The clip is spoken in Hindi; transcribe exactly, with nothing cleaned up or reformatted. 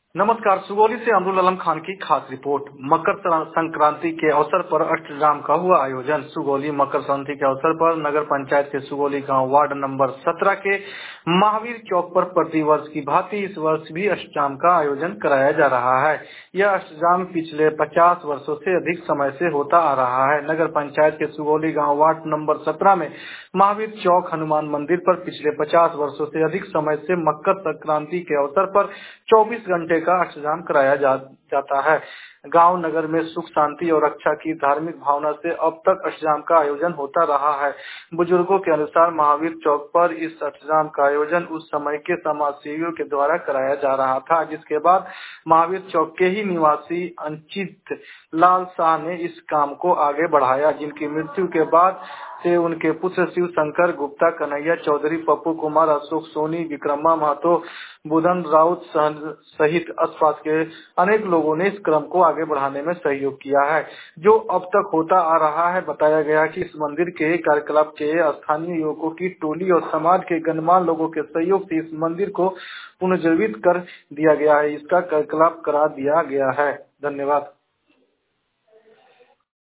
नमस्कार। सुगौली से अमरुल आलम खान की खास रिपोर्ट। मकर संक्रांति के अवसर पर अष्टयाम का हुआ आयोजन। सुगौली मकर संक्रांति के अवसर पर नगर पंचायत के सुगौली गांव वार्ड नंबर सत्रह के महावीर चौक पर प्रतिवर्ष की भांति इस वर्ष भी अष्टयाम का आयोजन कराया जा रहा है। यह अष्टयाम पिछले पचास वर्षों से अधिक समय से होता आ रहा है। नगर पंचायत के सुगौली गाँव वार्ड नंबर सत्रह में महावीर चौक हनुमान मंदिर पर पिछले पचास वर्षों से अधिक समय से मकर संक्रांति के अवसर पर चौबीस घंटे का अष्टयाम कराया जा, जाता है। गांव नगर में सुख शांति और रक्षा की धार्मिक भावना से अब तक अष्टयाम का आयोजन होता रहा है। बुजुर्गों के अनुसार महावीर चौक पर इस अष्टयाम का आयोजन उस समय के समाज सेवियों के द्वारा कराया जा रहा था, जिसके बाद महावीर चौक के ही निवासी अंचित लाल शाह ने इस काम को आगे बढ़ाया, जिनकी मृत्यु के बाद से उनके पुत्र शिव शंकर गुप्ता, कन्हैया चौधरी, पप्पू कुमार, अशोक सोनी, विक्रमा महतो, बुधन राउत सहित आसपास के अनेक लोगों ने इस क्रम को आगे बढ़ाने में सहयोग किया है, जो अब तक होता आ रहा है। बताया गया कि इस मंदिर के कार्यकलाप के स्थानीय युवकों की टोली और समाज के गणमान्य लोगों के सहयोग से इस मंदिर को पुनर्जीवित कर दिया गया है, इसका कार्यकलाप करा दिया गया है। धन्यवाद।